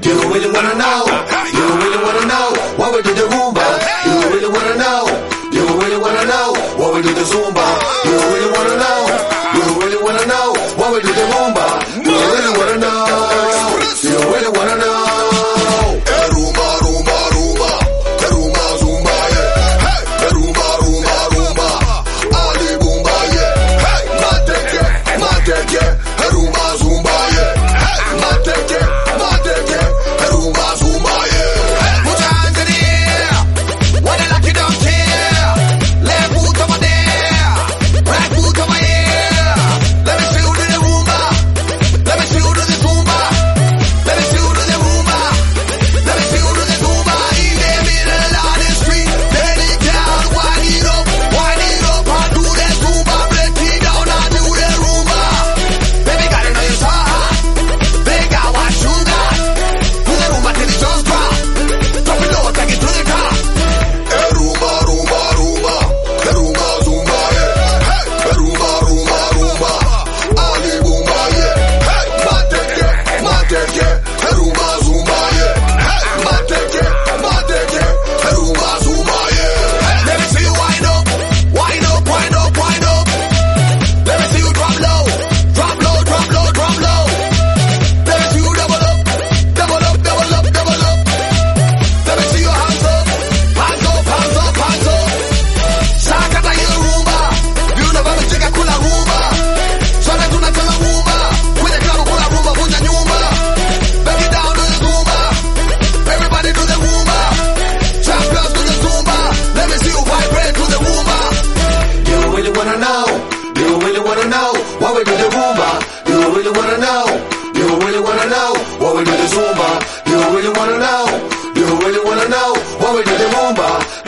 You really wanna know? You really wanna know why we do the Roomba? You really wanna know? You really wanna know why we do the Zumba? You really wanna know? You really wanna know why we do the Roomba? You really wanna know? You really wanna know? Roomba, Roomba, Roomba, Roomba, Zumba, yeah. Hey, Roomba, Roomba, Roomba, Ali Boomba, yeah. Hey, Mateke, Mateke, Roomba, Zumba, yeah. Hey, Mateke, Mateke, Roomba, Zumba, yeah. Hey, put your hands in the air, when they lock you down here. Left foot over there, right foot over here. Let me see you do the Roomba, let me see you do the Zumba, let me see you do the Roomba, let me see you do the Zumba. In the middle of the street, let it down, wind it up and do the Zumba. Break it down and do the Roomba. Baby, gotta know you're so hot, they got what you got. Do the Roomba till it just drop, drop it low, take it to the top. Roomba, Roomba, Roomba, Roomba, Zumba, yeah. Hey, Roomba, Roomba, Roomba, Ali Boomba, yeah. Hey, Mateke, Mateke, Roomba, Zumba, yeah. Hey, Mateke, Mateke, Roomba, Zumba, yeah. Hey, let me see you wind up, wind up, wind up, wind up. Let me see you drop low, drop low, drop low, drop low. Let me see you double up, double up, double up, double up. Let me see your hands up, hands up, hands up, hands up. Sakata hiyo Roomba, viuno vamecheka kula Roomba. Sote tunacheza Roomba, kwenye klabu kula Roomba, vunja nyumba. Back it down to the Zumba, everybody do the Roomba. Champions do the Zumba, let me see you vibrate to the Roomba. You really wanna know? You really wanna know why we do the Roomba? You really wanna know? You really wanna know why we do the Zumba? You really wanna know? You really wanna know why we do the Roomba?